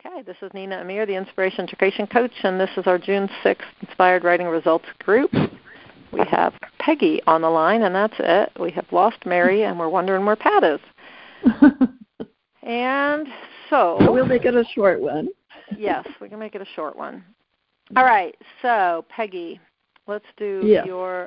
Okay, this is Nina Amir, the Inspiration Education Coach, and this is our June 6th Inspired Writing Results group. We have Peggy on the line, and that's it. We have lost Mary, and we're wondering where Pat is. And so we'll make it a short one. Yes, we can make it a short one. All right, so Peggy, let's do your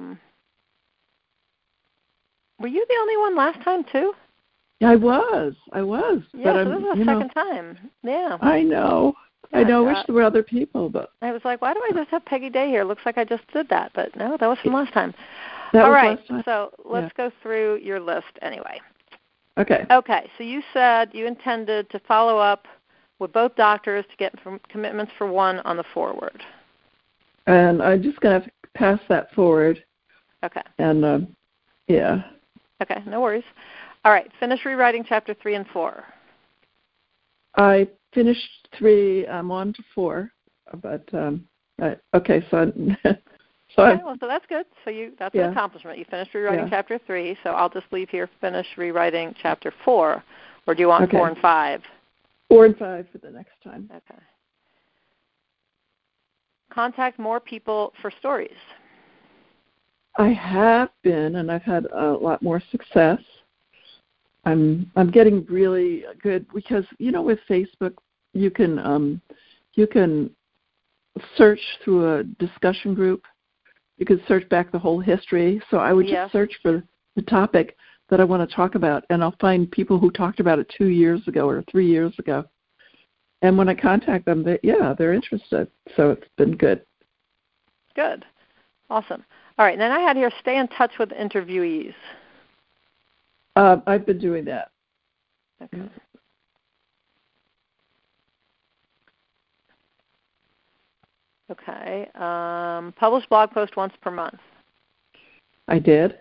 were you the only one last time, too? I was. Yeah, so this is the second time. Yeah. I know. I wish there were other people, but I was like, why do I just have Peggy Day here? Looks like I just did that, but no, that was from last time. All right, so let's go through your list anyway. Okay. Okay, so you said you intended to follow up with both doctors to get commitments for one on the forward. And I'm just going to pass that forward. Okay. And, Okay, no worries. All right, finish rewriting chapter 3 and 4. I finished 3. I'm on to 4, but okay. So that's good. So that's an accomplishment. You finished rewriting chapter 3. So I'll just leave here. Finish rewriting chapter 4, or do you want 4 and 5? 4 and 5 for the next time. Okay. Contact more people for stories. I have been, and I've had a lot more success. I'm getting really good because with Facebook you can search through a discussion group. You can search back the whole history. So I would just search for the topic that I want to talk about, and I'll find people who talked about it 2 years ago or 3 years ago. And when I contact them, they're interested. So it's been good. Good, awesome. All right, and then I had here stay in touch with interviewees. I've been doing that. Okay. Okay. Publish blog post once per month. I did.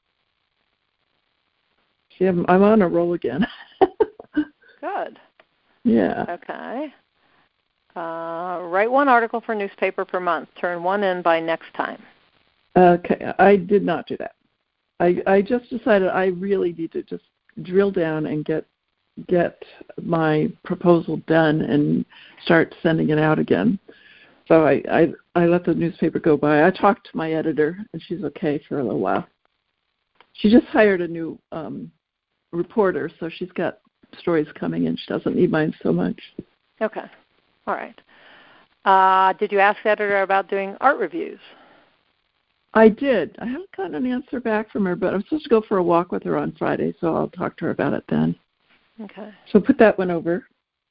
See, I'm on a roll again. Good. Yeah. Okay. Write one article for newspaper per month. Turn one in by next time. Okay. I did not do that. I just decided I really need to just drill down and get my proposal done and start sending it out again. So I let the newspaper go by. I talked to my editor, and she's okay for a little while. She just hired a new reporter, so she's got stories coming in. She doesn't need mine so much. Okay. All right. Did you ask the editor about doing art reviews? I did. I haven't gotten an answer back from her, but I'm supposed to go for a walk with her on Friday, so I'll talk to her about it then. Okay. So put that one over.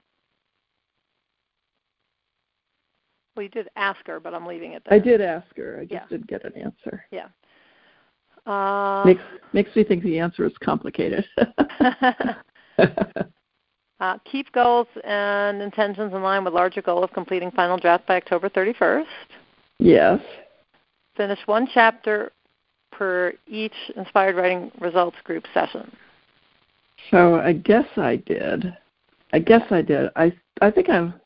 Well, you did ask her, but I'm leaving it there. I did ask her. I just didn't get an answer. Yeah. Makes me think the answer is complicated. Keep goals and intentions in line with larger goal of completing final draft by October 31st. Yes. Finish one chapter per each Inspired Writing Results group session. So I guess I did. I think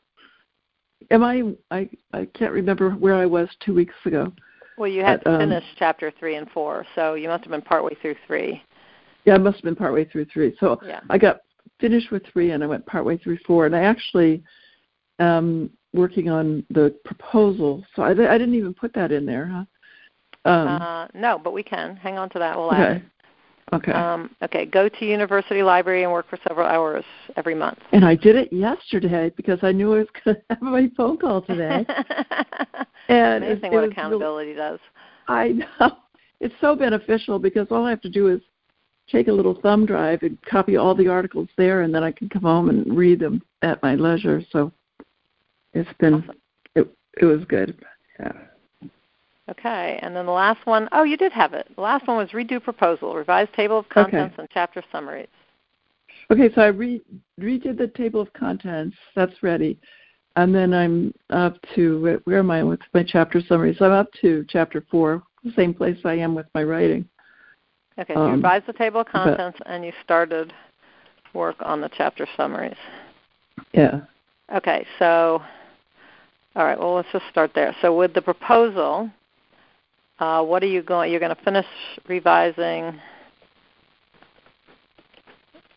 I can't remember where I was 2 weeks ago. Well, you had finished chapter 3 and 4, so you must have been partway through 3. Yeah, I must have been partway through 3. So I got finished with 3 and I went partway through 4, and I actually working on the proposal. So I didn't even put that in there, huh? No, but we can. Hang on to that. We'll add it. Okay. Okay, go to university library and work for several hours every month. And I did it yesterday because I knew I was going to have my phone call today. And amazing what accountability does. I know. It's so beneficial because all I have to do is take a little thumb drive and copy all the articles there, and then I can come home and read them at my leisure. So it's been, awesome. It was good. Yeah. Okay, and then the last one, you did have it. The last one was redo proposal, revise table of contents and chapter summaries. Okay, so I redid the table of contents. That's ready. And then I'm up to, where am I with my chapter summaries? I'm up to chapter 4, the same place I am with my writing. Okay, so you revised the table of contents and you started work on the chapter summaries. Yeah. Okay, so, all right, well, let's just start there. So with the proposal, what are you going? You're going to finish revising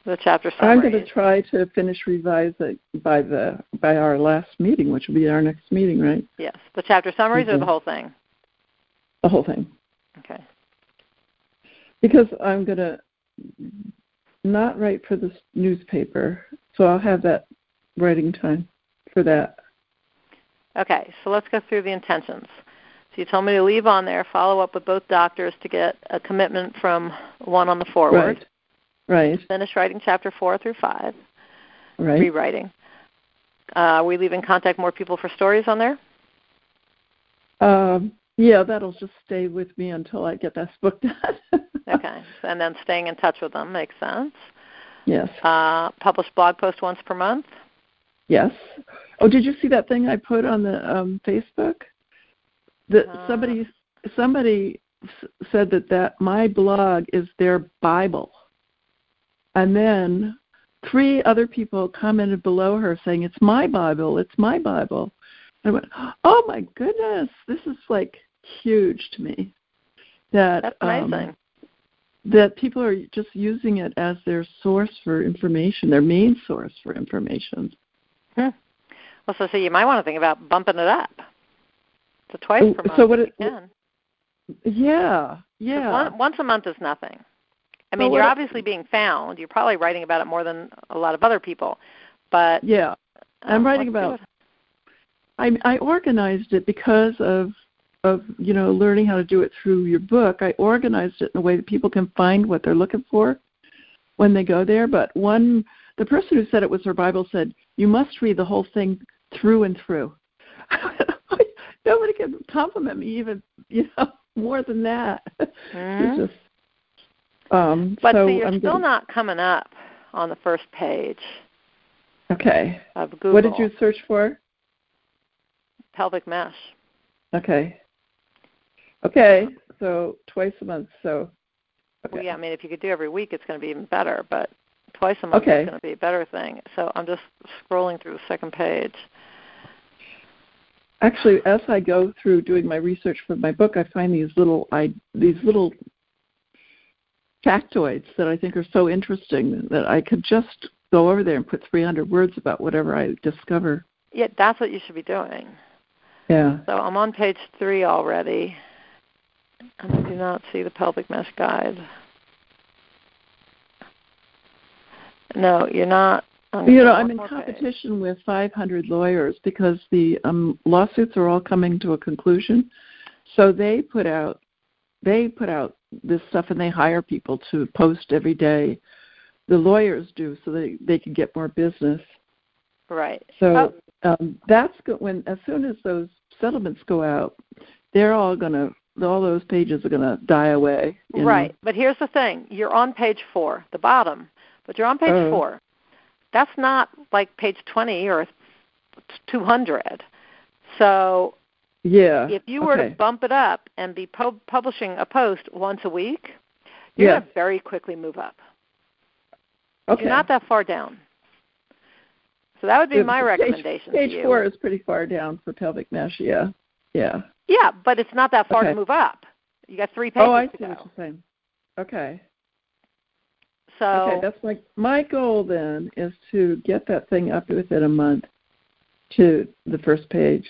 The chapter summary. I'm going to try to revise it by our last meeting, which will be our next meeting, right? Yes. The chapter summaries or the whole thing? The whole thing. Okay. Because I'm going to not write for this newspaper, so I'll have that writing time for that. Okay, so let's go through the intentions. So you told me to leave on there, follow up with both doctors to get a commitment from one on the forward. Right. Finish writing chapter 4 through 5. Right. Rewriting. We leaving contact more people for stories on there? Yeah, that'll just stay with me until I get this book done. Okay, and then staying in touch with them makes sense. Yes. Publish blog post once per month? Yes. Oh, did you see that thing I put on the Facebook? Somebody said that my blog is their Bible. And then 3 other people commented below her saying, it's my Bible, it's my Bible. And I went, oh my goodness, this is like huge to me. That's amazing. That people are just using it as their source for information, their main source for information. Well, so you might want to think about bumping it up to twice per month if you can. Yeah. Once a month is nothing. I mean, you're obviously being found. You're probably writing about it more than a lot of other people. But yeah, I'm writing about. I organized it because of learning how to do it through your book. I organized it in a way that people can find what they're looking for when they go there. But the person who said it was her Bible said, you must read the whole thing through and through. Nobody can compliment me even, more than that. Mm-hmm. It's just, but so you're still not coming up on the first page. Okay. Of Google. What did you search for? Pelvic mesh. Okay. So twice a month. So. Okay. Well, yeah, I mean, if you could do every week, it's going to be even better. But twice a month is going to be a better thing. So I'm just scrolling through the second page. Actually, as I go through doing my research for my book, I find these little factoids that I think are so interesting that I could just go over there and put 300 words about whatever I discover. Yeah, that's what you should be doing. Yeah. So I'm on page 3 already, and I do not see the pelvic mesh guide. No, you're not. I'm in competition with 500 lawyers because the lawsuits are all coming to a conclusion. So they put out this stuff and they hire people to post every day. The lawyers do so they can get more business. Right. So that's good. As soon as those settlements go out, all those pages are gonna die away. Right. But here's the thing: you're on page 4, the bottom, but you're on page 4. That's not like page 20 or 200. So if you were to bump it up and be publishing a post once a week, you're going to very quickly move up. Okay. You're not that far down. So that would be my recommendation to you. Page 4 is pretty far down for pelvic mesh, yeah. Yeah, but it's not that far to move up. You got 3 pages to go. Oh, I see what you're saying. Okay. So that's my goal then is to get that thing up within a month to the first page.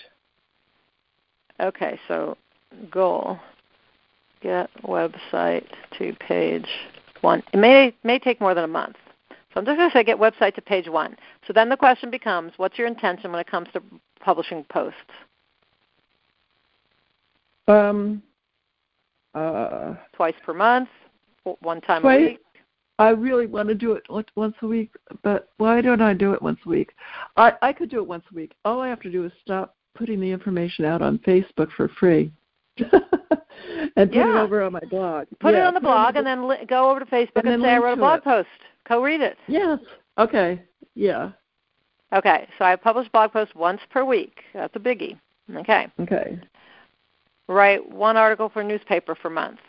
Okay, so goal, get website to page 1. It may take more than a month. So I'm just going to say get website to page 1. So then the question becomes, what's your intention when it comes to publishing posts? Twice per month, one time a week? I really want to do it once a week, but why don't I do it once a week? I could do it once a week. All I have to do is stop putting the information out on Facebook for free and put it over on my blog. Put it on the blog and then go over to Facebook and say, I wrote a blog post. Go read it. Yes. Okay. Yeah. Okay. So I publish blog posts once per week. That's a biggie. Okay. Write 1 article for newspaper per month.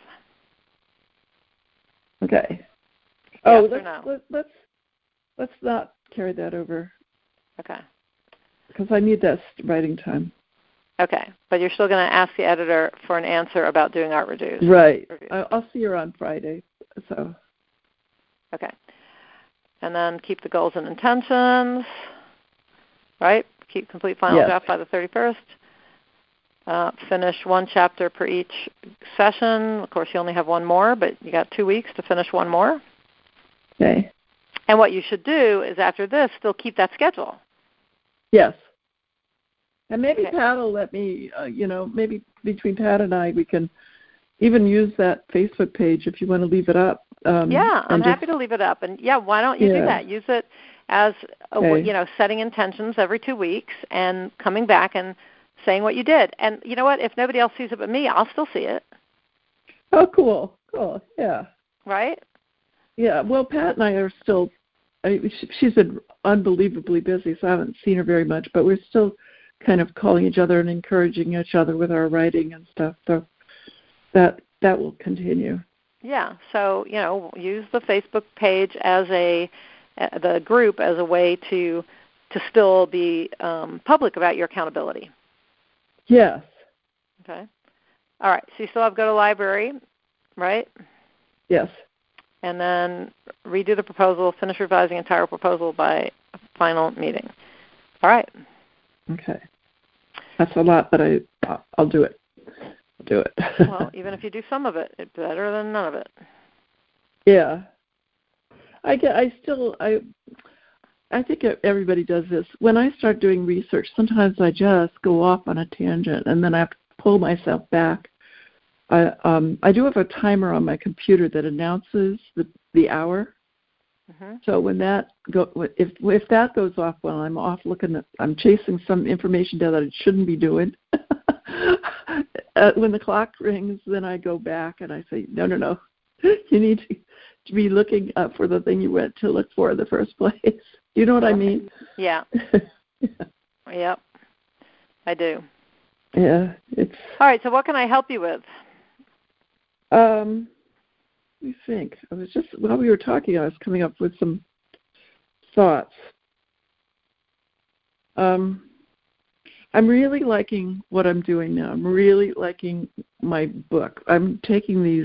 Okay. Yes let's not carry that over. Okay. Because I need that writing time. Okay, but you're still going to ask the editor for an answer about doing art reviews. Right. I'll see her on Friday. So. Okay. and then keep the goals and intentions, right? Complete final Yes. draft by the 31st. Finish one chapter per each session. Of course, you only have one more, but you got 2 weeks to finish one more. Okay. And what you should do is after this, still keep that schedule. Yes. And maybe Okay. Pat will let me, maybe between Pat and I, we can even use that Facebook page if you want to leave it up. Yeah, I'm happy to leave it up. And, why don't you do that? Use it as, setting intentions every 2 weeks and coming back and saying what you did. And you know what? If nobody else sees it but me, I'll still see it. Oh, cool. Cool. Yeah. Right? Yeah. Well, Pat and I are still, she's been unbelievably busy, so I haven't seen her very much, but we're still kind of calling each other and encouraging each other with our writing and stuff. So that will continue. Yeah. So, use the Facebook page as the group as a way to still be public about your accountability. Yes. Okay. All right. So you still have go to library, right? Yes. And then redo the proposal, finish revising entire proposal by final meeting. All right. Okay. That's a lot, but I'll do it. I'll do it. Well, even if you do some of it, it's better than none of it. Yeah. I think everybody does this. When I start doing research, sometimes I just go off on a tangent, and then I have to pull myself back. I do have a timer on my computer that announces the hour. Mm-hmm. So when if that goes off while I'm off I'm chasing some information down that I shouldn't be doing. When the clock rings, then I go back and I say, no, you need to be looking up for the thing you went to look for in the first place. You know what I mean? Yeah. Yep. I do. Yeah. All right. So what can I help you with? Let me think. While we were talking, I was coming up with some thoughts. I'm really liking what I'm doing now. I'm really liking my book. I'm taking these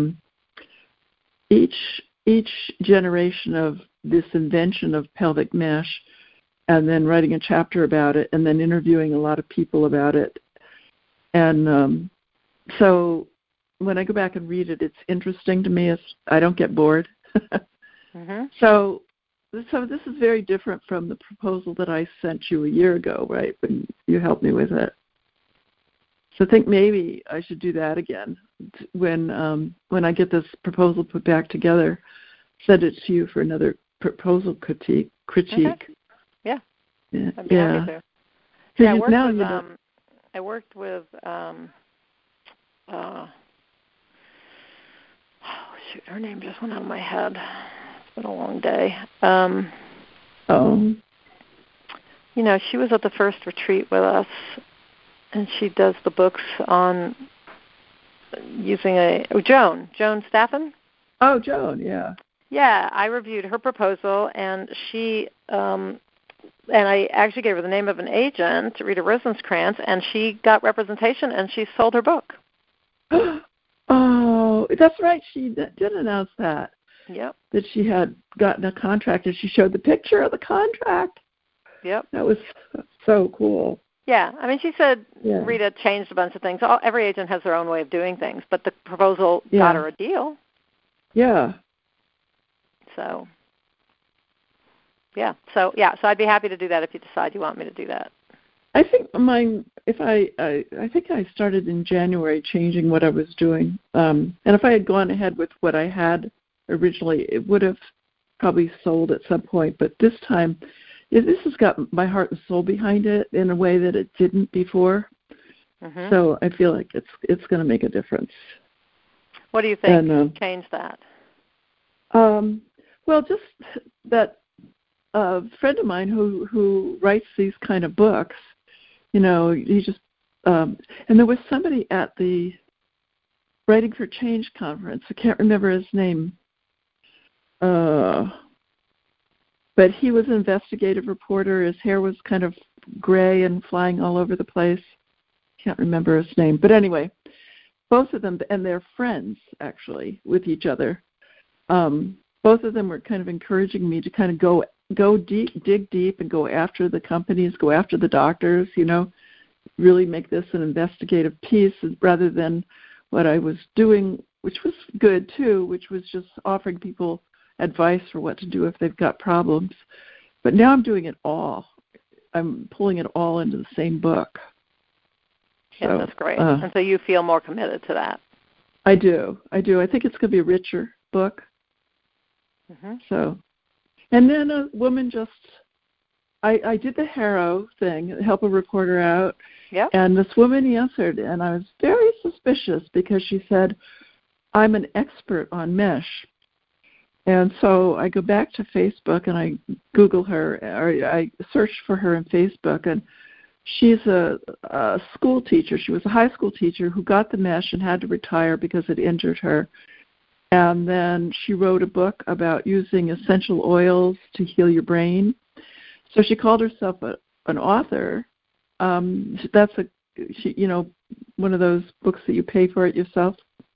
each generation of this invention of pelvic mesh, and then writing a chapter about it, and then interviewing a lot of people about it. And so when I go back and read it, it's interesting to me. I don't get bored. Mm-hmm. So this is very different from the proposal that I sent you a year ago, right, when you helped me with it. So I think maybe I should do that again when I get this proposal put back together. Send it to you for another proposal critique. Okay. Yeah. I'd be happy to. Yeah, I worked with her name just went out of my head. It's been a long day. She was at the first retreat with us, and she does the books on using Joan Staffen. Oh, Joan, yeah. Yeah, I reviewed her proposal, and she and I actually gave her the name of an agent, Rita Rosencrantz, and she got representation, and she sold her book. Oh, that's right. She did announce that. Yep. That she had gotten a contract, and she showed the picture of the contract. Yep. That was so cool. Yeah. I mean, she said Rita changed a bunch of things. Every agent has their own way of doing things, but the proposal got her a deal. Yeah. So, So I'd be happy to do that if you decide you want me to do that. I think I think I started in January changing what I was doing. And if I had gone ahead with what I had originally, it would have probably sold at some point. But this time, this has got my heart and soul behind it in a way that it didn't before. Mm-hmm. So I feel like it's going to make a difference. What do you think? Change that. Well, just that a friend of mine who writes these kind of books, he just and there was somebody at the Writing for Change conference. I can't remember his name. But he was an investigative reporter. His hair was kind of gray and flying all over the place. Can't remember his name. But anyway, both of them, and they're friends, actually, with each other. both of them were kind of encouraging me to kind of go deep, dig deep, and go after the companies, go after the doctors, really make this an investigative piece rather than what I was doing, which was good too, which was just offering people advice for what to do if they've got problems. But now I'm doing it all. I'm pulling it all into the same book. Yeah, that's great. And so you feel more committed to that. I do. I think it's going to be a richer book. Mm-hmm. So, and then a woman I did the HARO thing, help a reporter out. Yep. And this woman answered, and I was very suspicious because she said, I'm an expert on mesh. And so I go back to Facebook and I Google her, or I search for her in Facebook, and she's a school teacher. She was a high school teacher who got the mesh and had to retire because it injured her. And then she wrote a book about using essential oils to heal your brain. So she called herself an author. That's one of those books that you pay for it yourself.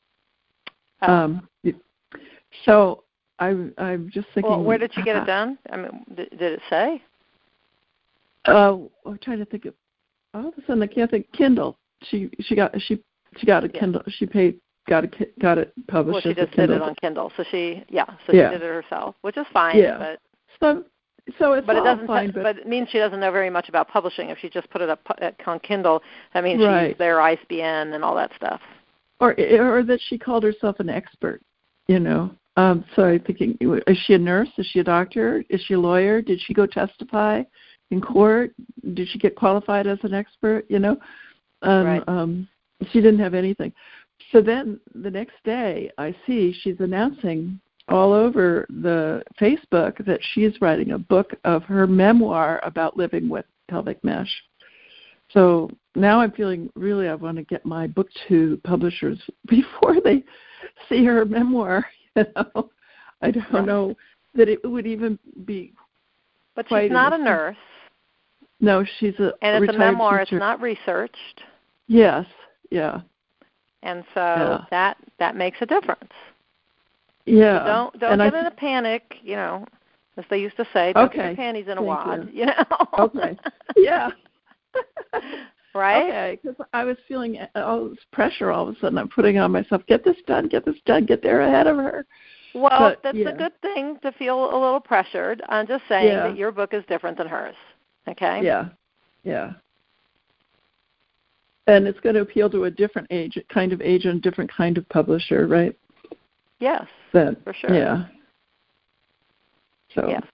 So I'm just thinking. Well, where did she get it done? I mean, did it say? I'm trying to think of. All of a sudden, I can't think. Kindle. She got a Kindle. She got it published. Well, she just did it on Kindle. So she did it herself, which is fine. Yeah. But so it's but it doesn't. fine, but it means she doesn't know very much about publishing. If she just put it up on Kindle, that means right. she's their ISBN and all that stuff. Or that she called herself an expert. So I'm thinking, is she a nurse? Is she a doctor? Is she a lawyer? Did she go testify in court? Did she get qualified as an expert? Right. She didn't have anything. So then the next day, I see she's announcing all over the Facebook that she's writing a book of her memoir about living with pelvic mesh. So now I'm feeling really I want to get my book to publishers before they see her memoir. I don't know that it would even be. But she's not a nurse. No, she's a and it's a memoir. Teacher. It's not researched. Yes. Yeah. And so that makes a difference. Yeah. So don't get in a panic, as they used to say. Don't get your panties in a wad, Okay. Yeah. Right? Okay, because I was feeling all this pressure all of a sudden. I'm putting on myself, get this done, get there ahead of her. Well, that's a good thing to feel a little pressured. I'm just saying that your book is different than hers. Okay? Yeah. Yeah. And it's going to appeal to a different age and a different kind of publisher, right? Yes, for sure. Yeah. So, yes.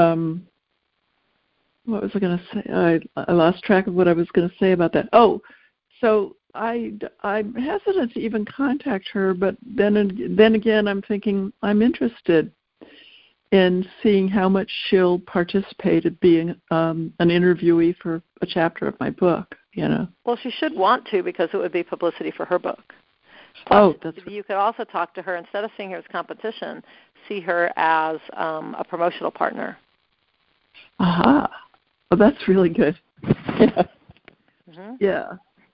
What was I going to say? I lost track of what I was going to say about that. Oh, so I'm hesitant to even contact her, but then again, I'm thinking I'm interested in seeing how much she'll participate in being an interviewee for a chapter of my book. Well, she should want to because it would be publicity for her book. Plus, you could also talk to her instead of seeing her as competition. See her as a promotional partner. Aha. Oh, that's really good. Yeah. Mm-hmm. Yeah.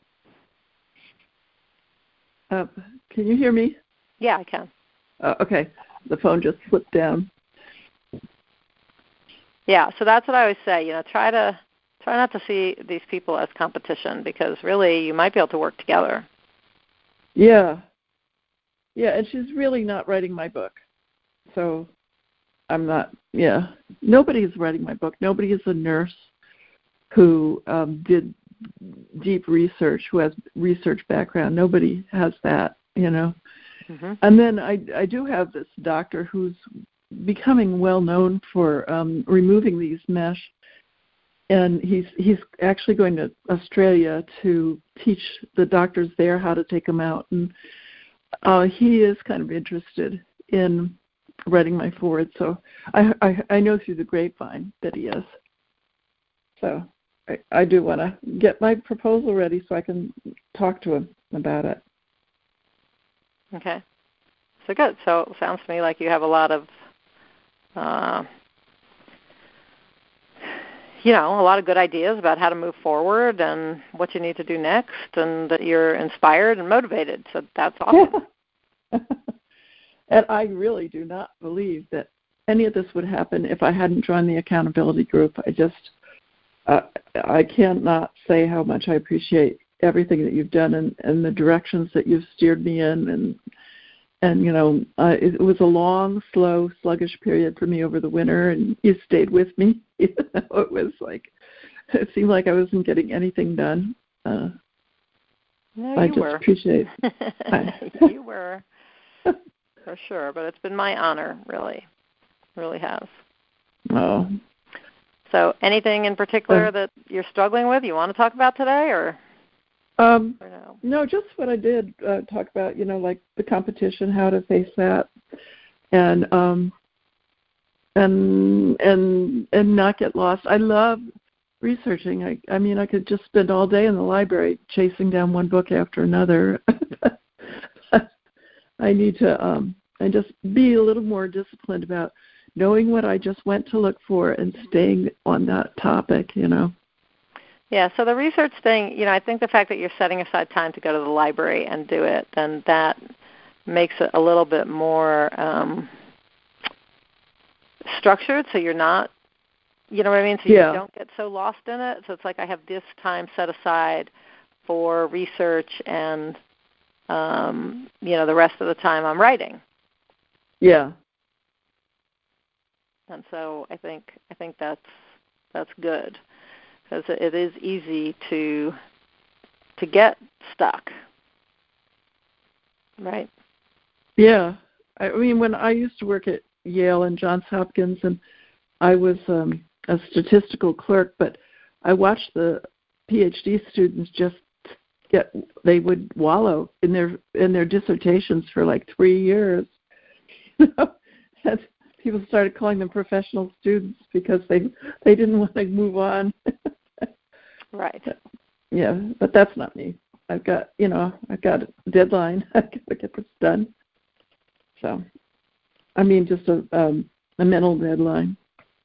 Can you hear me? Yeah, I can. Okay. The phone just slipped down. Yeah, so that's what I always say. Try not to see these people as competition because really you might be able to work together. Yeah. Yeah, and she's really not writing my book. So I'm not, nobody is writing my book. Nobody is a nurse who did deep research, who has research background. Nobody has that, Mm-hmm. And then I do have this doctor who's becoming well known for removing these mesh, and he's actually going to Australia to teach the doctors there how to take them out, and he is kind of interested in writing my foreword, so I know through the grapevine that he is. So I do want to get my proposal ready so I can talk to him about it. Okay. So good. So it sounds to me like you have a lot of, a lot of good ideas about how to move forward and what you need to do next, and that you're inspired and motivated. So that's awesome. Yeah. And I really do not believe that any of this would happen if I hadn't joined the accountability group. I cannot say how much I appreciate everything that you've done and the directions that you've steered me in. And it was a long, slow, sluggish period for me over the winter, and you stayed with me. It was like, it seemed like I wasn't getting anything done. No, I just appreciate You were, for sure. But it's been my honor, really. It really has. Oh. So anything in particular that you're struggling with you want to talk about today, or no? No, just what I did talk about, like the competition, how to face that, and not get lost. I love researching. I mean, I could just spend all day in the library chasing down one book after another. I need to and just be a little more disciplined about knowing what I just went to look for and staying on that topic, Yeah, so the research thing, I think the fact that you're setting aside time to go to the library and do it, then that makes it a little bit more structured, so you're not, you know what I mean? So you don't get so lost in it. So it's like I have this time set aside for research and, the rest of the time I'm writing. Yeah. And so I think that's good, because it is easy to get stuck, right? Yeah. I mean, when I used to work at Yale and Johns Hopkins, and I was a statistical clerk, but I watched the PhD students they would wallow in their dissertations for like 3 years. And people started calling them professional students because they didn't want to move on. Right. Yeah, but that's not me. I've got a deadline. I've got to get this done. So, I mean, just a mental deadline.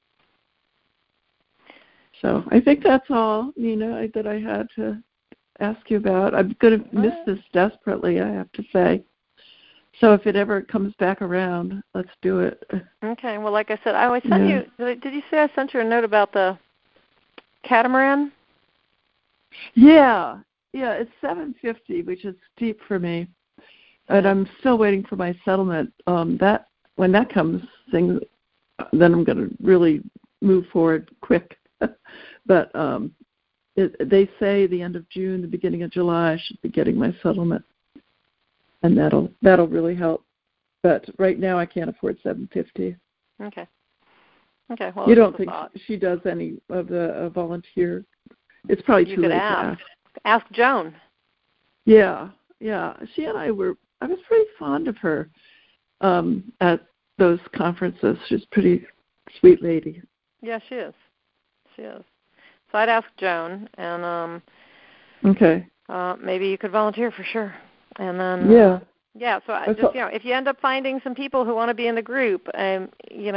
So I think that's all, Nina, that I had to ask you about. I'm going to miss this desperately, I have to say. So if it ever comes back around, let's do it. Okay. Well, like I said, I always sent you. Did you say I sent you a note about the catamaran? Yeah. It's $750, which is steep for me, and I'm still waiting for my settlement. That when that comes, then I'm going to really move forward quick. But they say the end of June, the beginning of July, I should be getting my settlement, and that'll really help. But right now, I can't afford $750. Okay. Well, you don't think she does any of the volunteer? It's probably too late to ask. Ask Joan. Yeah. She and I was pretty fond of her at those conferences. She's a pretty sweet lady. Yeah, she is. So I'd ask Joan, and okay. Maybe you could volunteer for sure. And then so just if you end up finding some people who want to be in the group, at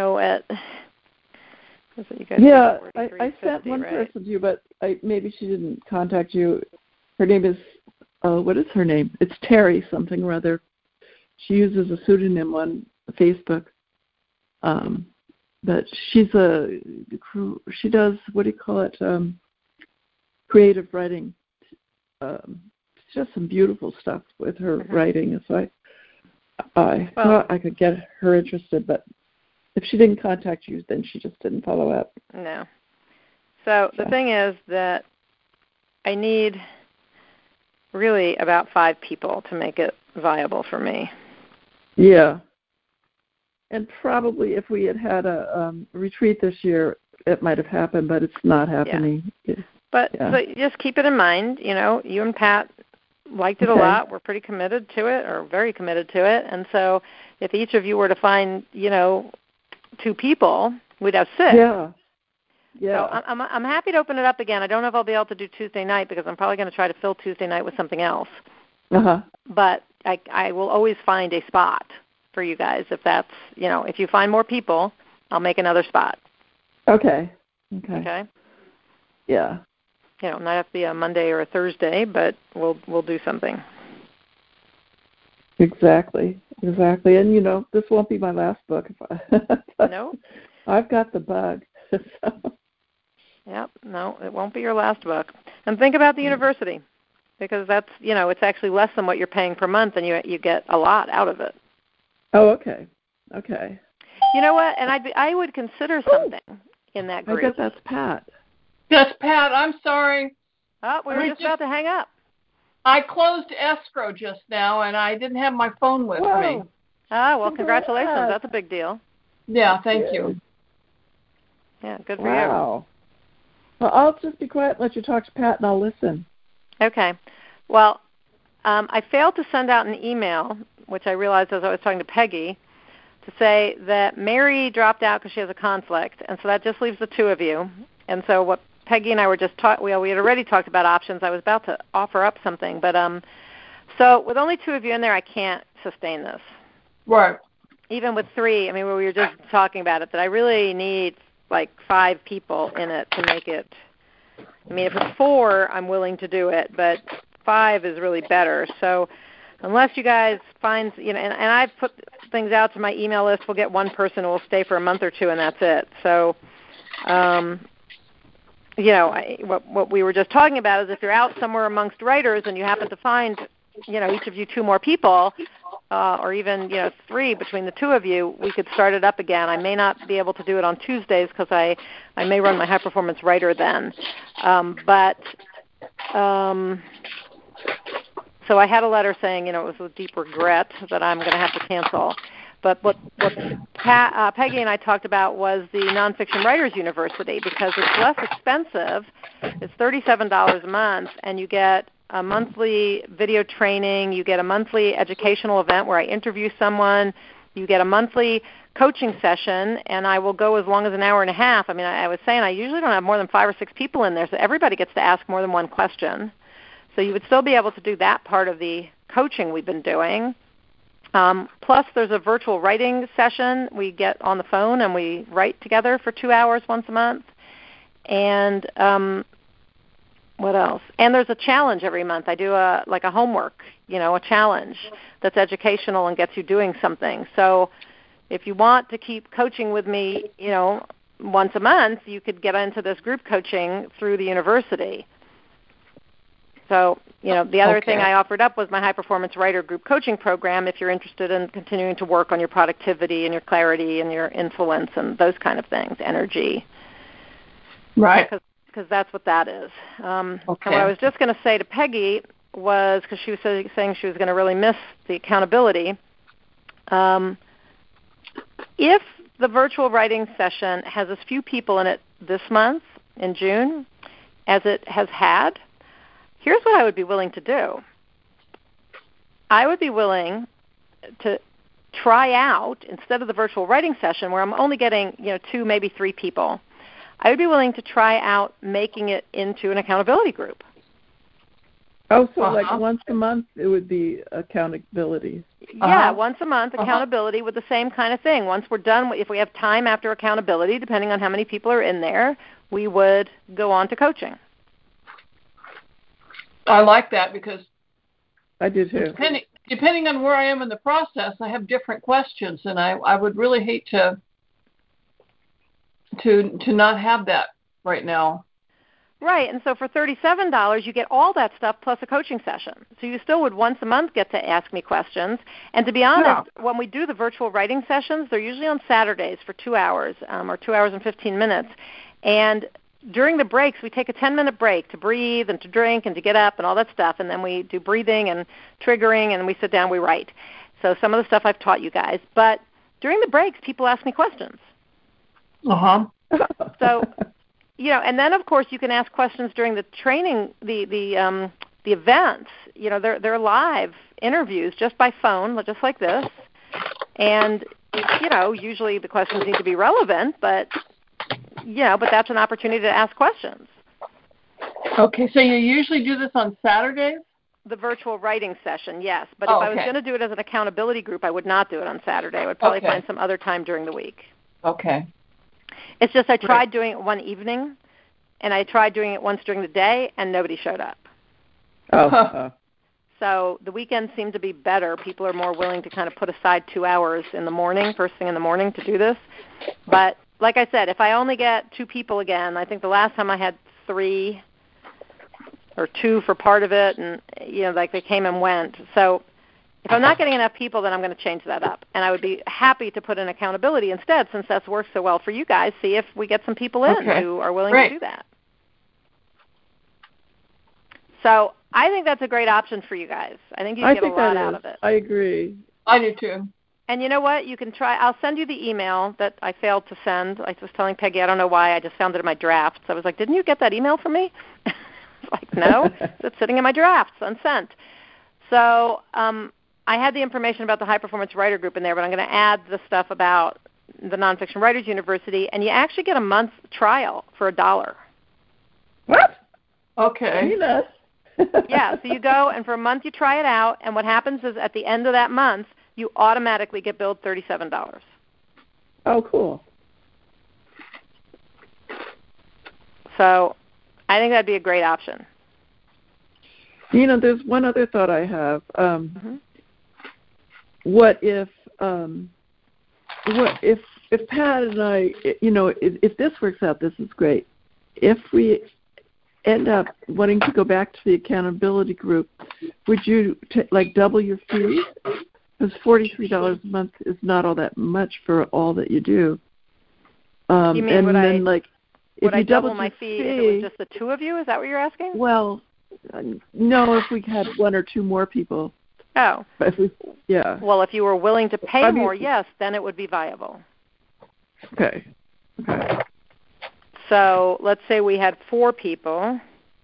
you guys I sent one person to you, but maybe she didn't contact you. Her name is what is her name? It's Terry something or other. She uses a pseudonym on Facebook. But she does, what do you call it, creative writing. It's just some beautiful stuff with her writing. So I thought I could get her interested, but if she didn't contact you, then she just didn't follow up. No. So the thing is that I need really about 5 people to make it viable for me. Yeah. And probably if we had a retreat this year, it might have happened, but it's not happening. Yeah. But just keep it in mind, you and Pat liked it a lot. We're pretty committed to it, or very committed to it. And so if each of you were to find, 2 people, we'd have 6. Yeah. So I'm happy to open it up again. I don't know if I'll be able to do Tuesday night because I'm probably going to try to fill Tuesday night with something else. But I will always find a spot for you guys. If that's, if you find more people, I'll make another spot. Okay. Yeah. Not have to be a Monday or a Thursday, but we'll do something. Exactly. And, this won't be my last book. No. I've got the bug. So. Yep. No, it won't be your last book. And think about the university, because that's, it's actually less than what you're paying per month, and you get a lot out of it. Oh, okay. You know what? And I would consider something in that group. I guess that's Pat. That's Pat. I'm sorry. Oh, we were just about to hang up. I closed escrow just now, and I didn't have my phone with me. Ah, well, congratulations. That's a big deal. Yeah, thank you. Yeah, good for you. Wow. Well, I'll just be quiet and let you talk to Pat, and I'll listen. Okay. Well, I failed to send out an email, which I realized as I was talking to Peggy, to say that Mary dropped out because she has a conflict, and so that just leaves the two of you. And so what Peggy and I were just we had already talked about options. I was about to offer up something, but so with only two of you in there, I can't sustain this. Right. Even with three, we were just talking about it, that I really need like 5 people in it to make it. If it's 4, I'm willing to do it, but 5 is really better. So unless you guys find, and I've put things out to my email list, we'll get one person who will stay for a month or 2, and that's it. So, what we were just talking about is if you're out somewhere amongst writers and you happen to find, each of you 2 more people, or even 3 between the 2 of you, we could start it up again. I may not be able to do it on Tuesdays because I may run my high performance writer then, so I had a letter saying, it was with deep regret that I'm going to have to cancel. But what Peggy and I talked about was the Nonfiction Writers University, because it's less expensive. It's $37 a month, and you get a monthly video training. You get a monthly educational event where I interview someone. You get a monthly coaching session, and I will go as long as an hour and a half. I was saying I usually don't have more than 5 or 6 people in there, so everybody gets to ask more than one question. So you would still be able to do that part of the coaching we've been doing. Plus, there's a virtual writing session. We get on the phone and we write together for 2 hours once a month. And what else? And there's a challenge every month. I do a homework, a challenge that's educational and gets you doing something. So if you want to keep coaching with me, once a month, you could get into this group coaching through the university. So, the other thing I offered up was my High Performance Writer Group Coaching Program if you're interested in continuing to work on your productivity and your clarity and your influence and those kind of things, energy. Right. Because that's what that is. And what I was just going to say to Peggy was, because she was saying she was going to really miss the accountability, if the virtual writing session has as few people in it this month, in June, as it has had, here's what I would be willing to do. I would be willing to try out, instead of the virtual writing session where I'm only getting 2, maybe 3 people, I would be willing to try out making it into an accountability group. Oh, so like once a month it would be accountability. Yeah, once a month accountability with the same kind of thing. Once we're done, if we have time after accountability, depending on how many people are in there, we would go on to coaching. I like that because I do too. Depending on where I am in the process, I have different questions, and I would really hate to not have that right now. Right, and so for $37, you get all that stuff plus a coaching session. So you still would once a month get to ask me questions. And to be honest, when we do the virtual writing sessions, they're usually on Saturdays for 2 hours or 2 hours and 15 minutes. And during the breaks, we take a 10-minute break to breathe and to drink and to get up and all that stuff, and then we do breathing and triggering, and we sit down, we write. So some of the stuff I've taught you guys. But during the breaks, people ask me questions. So, and then, of course, you can ask questions during the training, the events. They're live interviews just by phone, just like this. And, usually the questions need to be relevant, but that's an opportunity to ask questions. Okay, so you usually do this on Saturdays? The virtual writing session, yes. But if I was going to do it as an accountability group, I would not do it on Saturday. I would probably find some other time during the week. Okay. It's just I tried doing it one evening, and I tried doing it once during the day, and nobody showed up. so the weekends seem to be better. People are more willing to kind of put aside 2 hours in the morning, first thing in the morning, to do this. But like I said, if I only get 2 people again, I think the last time I had 3 or 2 for part of it, and like they came and went. So if I'm not getting enough people, then I'm going to change that up. And I would be happy to put in accountability instead, since that's worked so well for you guys. See if we get some people in who are willing to do that. So I think that's a great option for you guys. I think you get a lot out of it. I agree. I do too. And you know what? You can try. I'll send you the email that I failed to send. I was telling Peggy, I don't know why. I just found it in my drafts. I was like, didn't you get that email from me? Like, no. It's sitting in my drafts, unsent. So I had the information about the High Performance Writer Group in there, but I'm going to add the stuff about the Nonfiction Writers University, and you actually get a month trial for $1. What? Okay. Yeah, so you go, and for a month you try it out, and what happens is at the end of that month, you automatically get billed $37. Oh, cool. So I think that'd be a great option. There's one other thought I have. What if Pat and I, if this works out, this is great. If we end up wanting to go back to the accountability group, would you double your fees? Because $43 a month is not all that much for all that you do. You mean and would then would if you I double my fee if it was just the 2 of you? Is that what you're asking? Well, no. If we had 1 or 2 more people. Oh. Yeah. Well, if you were willing to pay more, yes, then it would be viable. Okay. So let's say we had 4 people.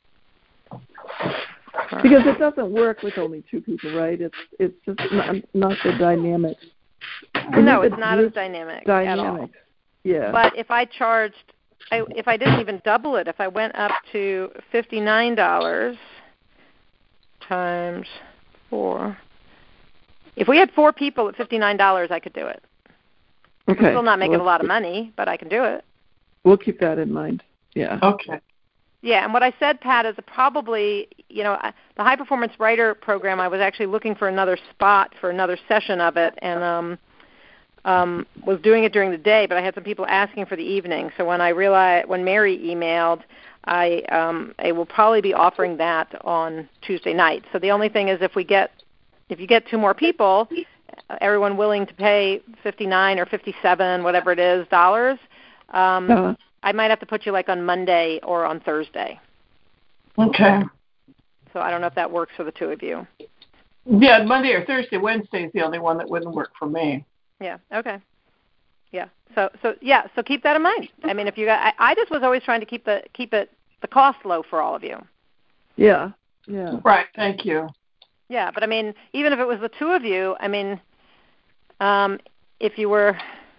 Because it doesn't work with only 2 people, right? It's just not the dynamic. No, it's not as dynamic at all. Yeah. But if I didn't even double it, if I went up to $59 times 4, if we had 4 people at $59, I could do it. Okay. I'm still not making a lot of money, but I can do it. We'll keep that in mind. Yeah. Okay. Yeah, and what I said, Pat, is probably, the High Performance Writer Program, I was actually looking for another spot for another session of it, and was doing it during the day, but I had some people asking for the evening. So when Mary emailed, I will probably be offering that on Tuesday night. So the only thing is if you get 2 more people, everyone willing to pay $59 or $57, whatever it is, dollars, I might have to put you on Monday or on Thursday. Okay. So I don't know if that works for the 2 of you. Yeah, Monday or Thursday. Wednesday is the only one that wouldn't work for me. Yeah. Okay. Yeah. So keep that in mind. I mean, if you got, I just was always trying to keep the cost low for all of you. Yeah. Yeah. Right. Thank you. Yeah, but I mean, even if it was the 2 of you, I mean, if you were.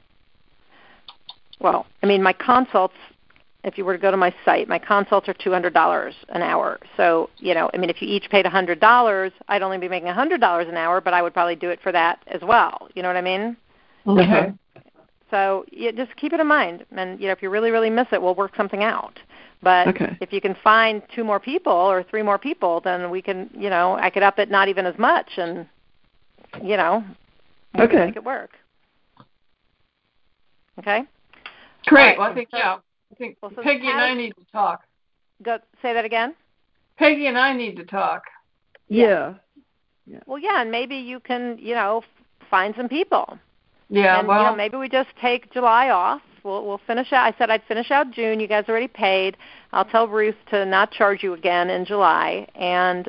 Well, I mean, my consults, if you were to go to my site, my consults are $200 an hour. So, if you each paid $100, I'd only be making $100 an hour, but I would probably do it for that as well. You know what I mean? Okay. So just keep it in mind. And, if you really, really miss it, we'll work something out. But if you can find 2 more people or 3 more people, then we can, I could up it not even as much and, we can make it work. Okay? Great. Right. Well, I think Peggy and I need to talk. Say that again? Peggy and I need to talk. Yeah. Well, yeah, and maybe you can, find some people. Yeah, and, maybe we just take July off. We'll finish out. I said I'd finish out June. You guys already paid. I'll tell Ruth to not charge you again in July. And,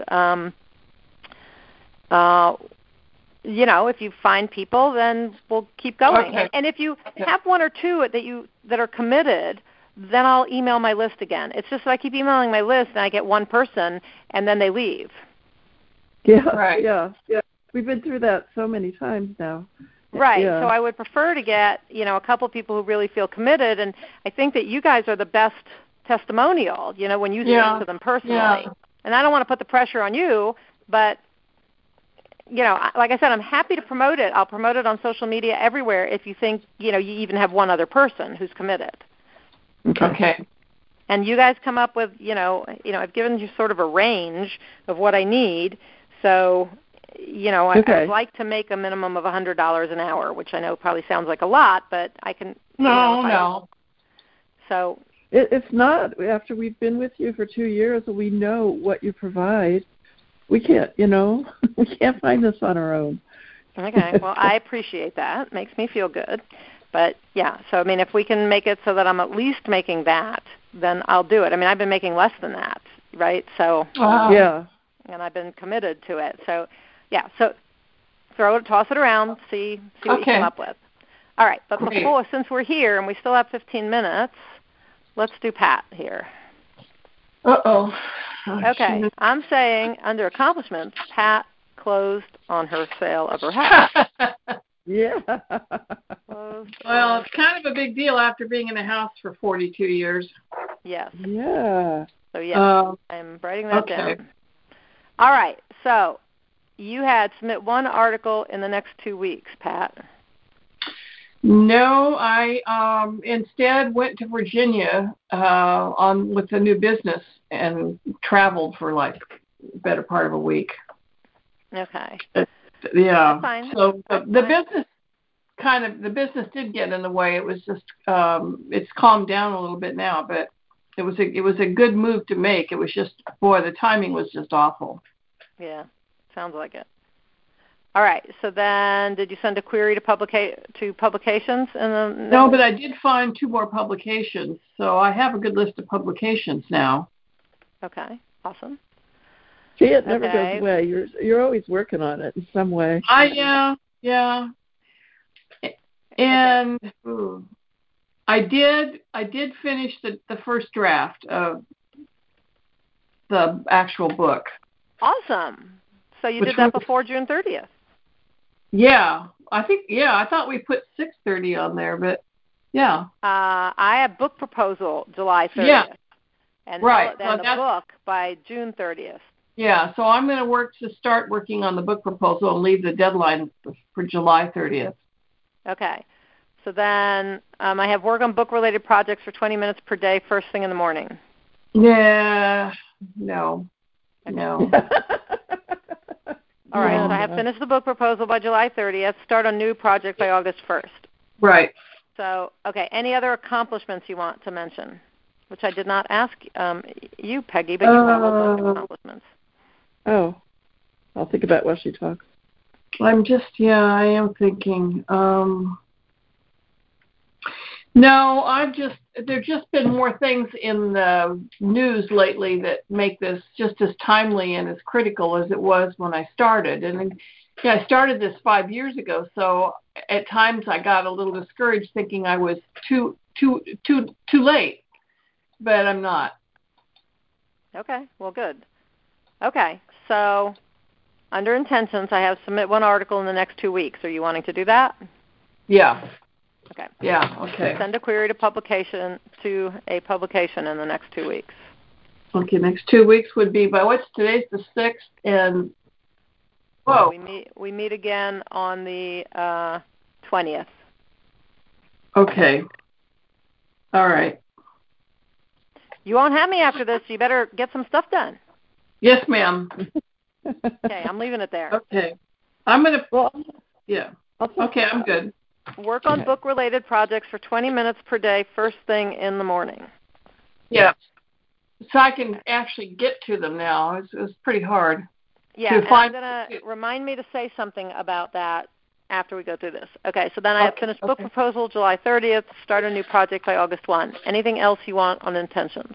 if you find people, then we'll keep going. Okay. And if you have 1 or 2 that are committed, then I'll email my list again. It's just that I keep emailing my list, and I get 1 person, and then they leave. Yeah. Right. Yeah. We've been through that so many times now. Right. Yeah. So I would prefer to get, a couple people who really feel committed, and I think that you guys are the best testimonial, when you speak to them personally. Yeah. And I don't want to put the pressure on you, but like I said, I'm happy to promote it. I'll promote it on social media everywhere if you think, you even have 1 other person who's committed. Okay. And you guys come up with, I've given you sort of a range of what I need. So, Okay. I'd like to make a minimum of $100 an hour, which I know probably sounds like a lot, but I can. No. So it's not. After we've been with you for 2 years, we know what you provide. We can't, we can't find this on our own. Okay. Well, I appreciate that. It makes me feel good. But yeah, so if we can make it so that I'm at least making that, then I'll do it. I've been making less than that, right? So yeah. And I've been committed to it. So yeah, so toss it around, see what you come up with. All right, but since we're here and we still have 15 minutes, let's do Pat here. Uh-oh. Okay, I'm saying under accomplishments, Pat closed on her sale of her house. Yeah. Well, it's kind of a big deal after being in a house for 42 years. Yes. Yeah. So yes, I'm writing that down. All right, so you had submit one article in the next 2 weeks, Pat. No, I instead went to Virginia with a new business and traveled for like the better part of a week. Okay. Yeah. That's fine. So the business did get in the way. It was just it's calmed down a little bit now, but it was a good move to make. It was just, boy, the timing was just awful. Yeah, sounds like it. All right. So then, did you send a query to publications? No, but I did find 2 more publications, so I have a good list of publications now. Okay. Awesome. See, it never goes away. You're always working on it in some way. Yeah. And I did finish the first draft of the actual book. Awesome. So you did that before June 30th. Yeah, I thought we put 6:30 on there, but yeah. I have book proposal July 30th. Yeah. And right. then the book by June 30th. Yeah, so I'm going to start working on the book proposal and leave the deadline for July 30th. Okay. So then I have work on book-related projects for 20 minutes per day, first thing in the morning. Yeah, no. All right, so I have finished the book proposal by July 30th, start a new project by August 1st. Right. So, okay, any other accomplishments you want to mention? Which I did not ask you, Peggy, but you have all those accomplishments. Oh, I'll think about while she talks. I am thinking. No, there's just been more things in the news lately that make this just as timely and as critical as it was when I started. And I started this 5 years ago, so at times I got a little discouraged thinking I was too late, but I'm not. Okay, well, good. Okay, so under intentions, I have submit one article in the next 2 weeks. Are you wanting to do that? Yeah. Okay. Yeah, okay. Send a query to a publication in the next 2 weeks. Okay, next 2 weeks would be today's the 6th, and we meet again on the 20th. Okay. All right. You won't have me after this. You better get some stuff done. Yes, ma'am. Okay, I'm leaving it there. Okay. I'm going to, yeah. Okay, I'm good. Work on book-related projects for 20 minutes per day, first thing in the morning. Yeah. So I can actually get to them now. It's pretty hard. Yeah, and I'm going to remind me to say something about that after we go through this. Okay, so then I have finished book proposal July 30th, start a new project by August 1. Anything else you want on intentions?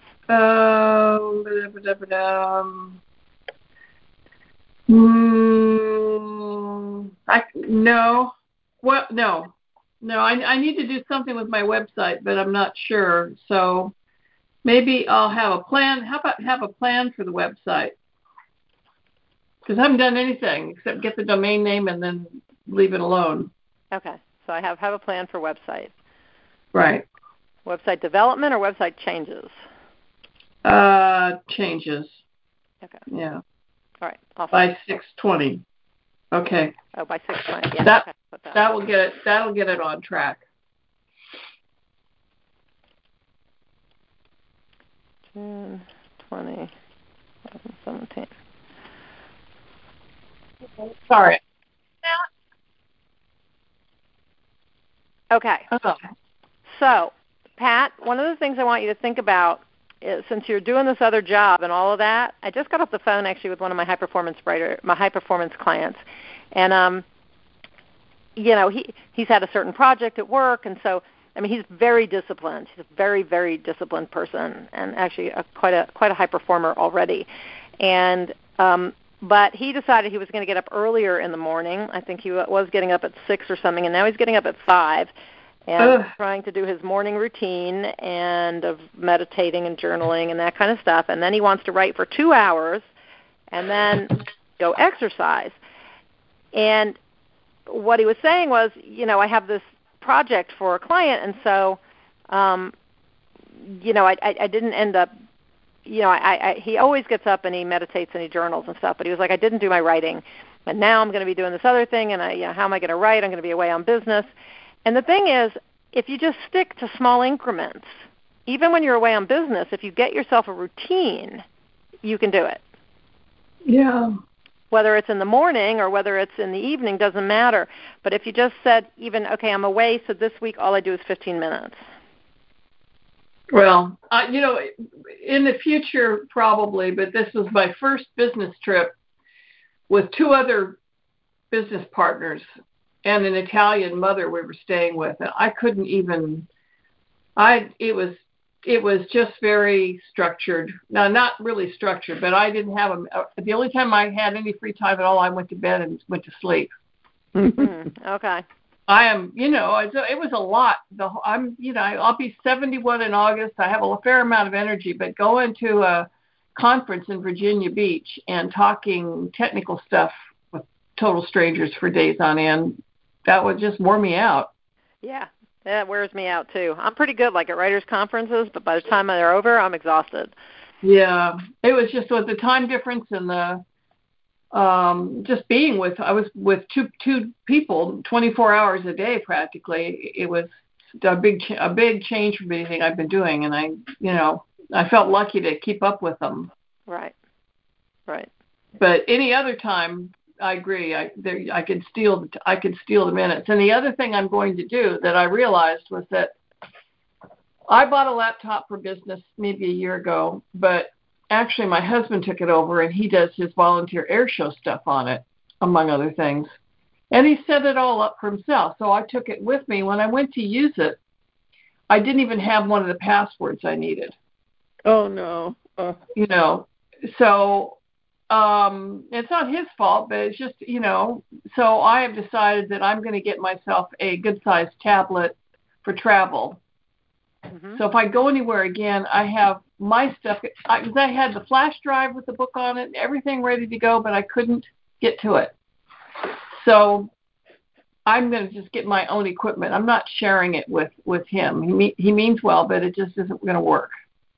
No. Well, no. I need to do something with my website, but I'm not sure. So maybe I'll have a plan. How about have a plan for the website? Because I haven't done anything except get the domain name and then leave it alone. Okay. So I have a plan for website. Right. Website development or website changes? Changes. Okay. Yeah. All right. Awesome. By 6:20. Okay. Oh, by 6:20. Yeah. That'll get it on track. June 20, 2017. Sorry. Okay. Oh. So, Pat, one of the things I want you to think about is, since you're doing this other job and all of that, I just got off the phone actually with one of my high performance clients, and he's had a certain project at work, and so he's very disciplined. He's a very, very disciplined person, and actually quite a high performer already, and but he decided he was going to get up earlier in the morning. I think he was getting up at 6 or something, and now he's getting up at 5 and trying to do his morning routine and of meditating and journaling and that kind of stuff. And then he wants to write for 2 hours and then go exercise. And what he was saying was, I have this project for a client, and so, I didn't end up, he always gets up and he meditates and he journals and stuff, but he was like, I didn't do my writing, but now I'm going to be doing this other thing, and how am I going to write? I'm going to be away on business. And the thing is, if you just stick to small increments, even when you're away on business, if you get yourself a routine, you can do it. Yeah. Whether it's in the morning or whether it's in the evening, doesn't matter. But if you just said, okay, I'm away, so this week all I do is 15 minutes. Well, in the future probably, but this was my first business trip with 2 other business partners and an Italian mother we were staying with, and I couldn't even. It was just very structured. No, not really structured, but I didn't have the only time I had any free time at all, I went to bed and went to sleep. Okay. I am, it was a lot. I'll be 71 in August. I have a fair amount of energy, but going to a conference in Virginia Beach and talking technical stuff with total strangers for days on end, that would just wore me out. Yeah, that wears me out too. I'm pretty good like at writers' conferences, but by the time they're over, I'm exhausted. Yeah, it was just with the time difference and the just being I was with two people 24 hours a day practically. It was a big change from anything I've been doing, and I felt lucky to keep up with them. Right. But any other time, I agree. I could steal the minutes. And the other thing I'm going to do that I realized was that I bought a laptop for business maybe a year ago, but actually my husband took it over and he does his volunteer air show stuff on it, among other things. And he set it all up for himself. So I took it with me. When I went to use it, I didn't even have one of the passwords I needed. Oh, no. So it's not his fault, but it's just, so I have decided that I'm going to get myself a good-sized tablet for travel. Mm-hmm. So if I go anywhere again, I have my stuff, because I had the flash drive with the book on it, everything ready to go, but I couldn't get to it. So I'm going to just get my own equipment. I'm not sharing it with him. He means well, but it just isn't going to work.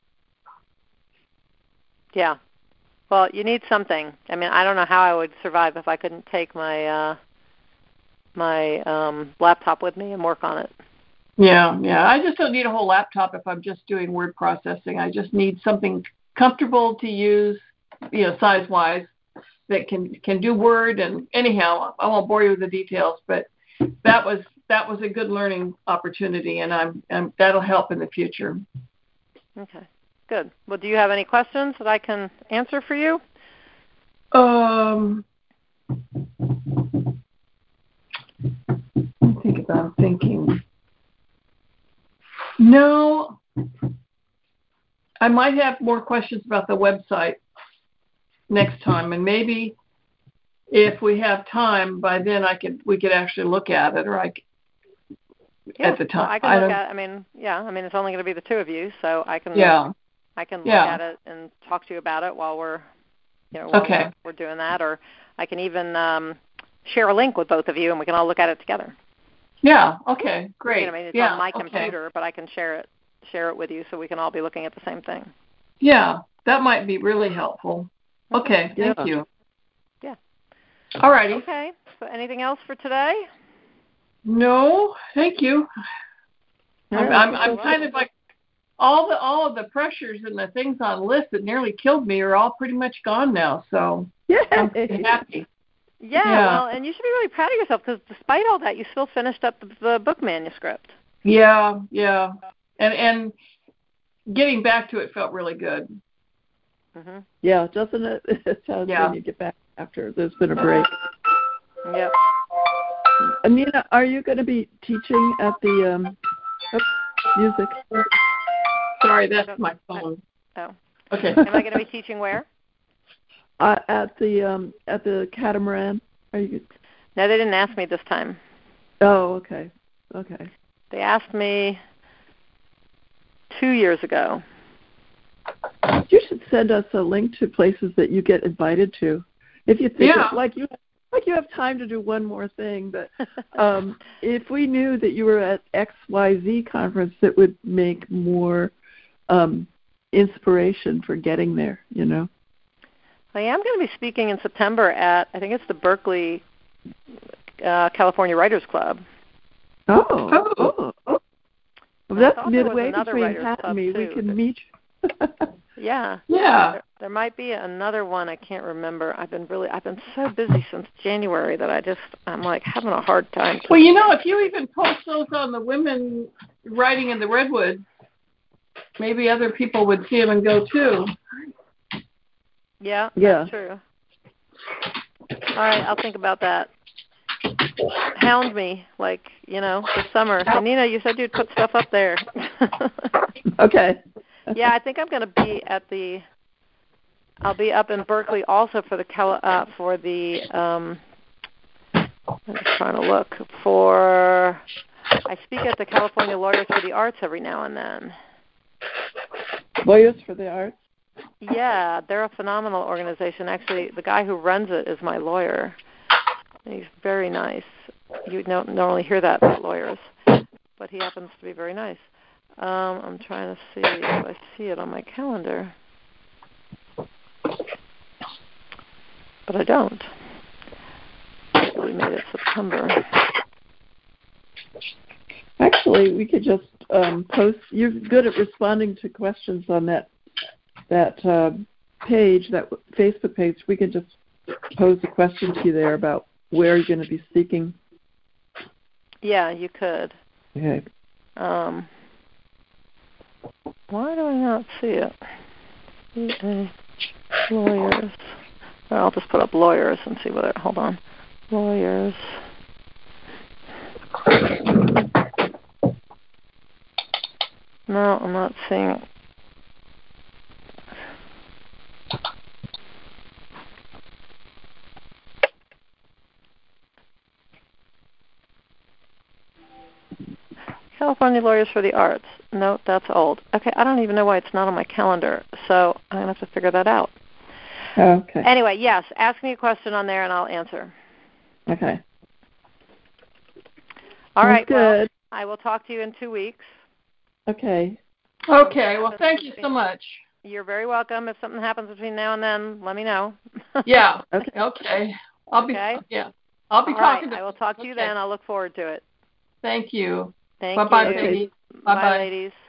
Yeah. Well, you need something. I don't know how I would survive if I couldn't take my laptop with me and work on it. Yeah. I just don't need a whole laptop if I'm just doing word processing. I just need something comfortable to use, size-wise, that can do Word. And anyhow, I won't bore you with the details, but that was a good learning opportunity, and that'll help in the future. Okay. Good. Well, do you have any questions that I can answer for you? I'm thinking. No. I might have more questions about the website next time, and maybe if we have time by then, we could actually look at it, or at the time. Well, I can look at it. It's only going to be the two of you, so I can. Yeah. I can look at it and talk to you about it while we're doing that, or I can even share a link with both of you, and we can all look at it together. Yeah. Okay. Great. It's on my computer, but I can share it with you, so we can all be looking at the same thing. Yeah, that might be really helpful. Okay. Thank you. Yeah. All righty. Okay. So, anything else for today? No. Thank you. I'm kind of like. All of the pressures and the things on the list that nearly killed me are all pretty much gone now, so I'm happy. Yeah, well, and you should be really proud of yourself because despite all that, you still finished up the book manuscript. Yeah, and getting back to it felt really good. Mm-hmm. Yeah, doesn't it? It sounds when you get back after there's been a break. Yep. Anina, are you going to be teaching at the music? Sorry, that's my phone. Oh. Okay. Am I going to be teaching where? At the Catamaran. Are you? No, they didn't ask me this time. Oh, okay. Okay. They asked me 2 years ago. You should send us a link to places that you get invited to. If you think like you have time to do one more thing, but if we knew that you were at XYZ conference, that would make more inspiration for getting there, you know. I am going to be speaking in September at, I think it's the Berkeley, California Writers Club. Oh. Well, that's midway between Pat and me. Too. We can meet. Yeah. There might be another one. I can't remember. I've been so busy since January that I'm like having a hard time. Well, you know, if you even post those on the Women Writing in the Redwoods, maybe other people would see them and go too. Yeah, that's true. All right, I'll think about that. Hound me, like, you know, this summer. So, Nina, you said you'd put stuff up there. Okay. Yeah, I think I'm going to be I'll be up in Berkeley also for I'm just trying to look I speak at the California Lawyers for the Arts every now and then. Lawyers for the Arts? Yeah, they're a phenomenal organization. Actually, the guy who runs it is my lawyer. He's very nice. You don't normally hear that about lawyers, but he happens to be very nice. I'm trying to see if I see it on my calendar, but I don't. We made it September. Actually, we could just post. You're good at responding to questions on that page, that Facebook page. We could just pose a question to you there about where you're going to be speaking. Yeah, you could. Okay. Why do I not see it? Lawyers. Well, I'll just put up lawyers and see whether. Hold on. Lawyers. No, I'm not seeing. California Lawyers for the Arts. No, that's old. Okay, I don't even know why it's not on my calendar, so I'm going to have to figure that out. Okay. Anyway, yes, ask me a question on there and I'll answer. Okay. All right, good. Well, I will talk to you in 2 weeks. Okay. Okay, well, thank you so much. You're very welcome. If something happens between now and then, let me know. Yeah. Okay. I'll be talking to you. I will talk to you then. I'll look forward to it. Thank you. Thank Bye-bye, you. ladies. Bye, ladies.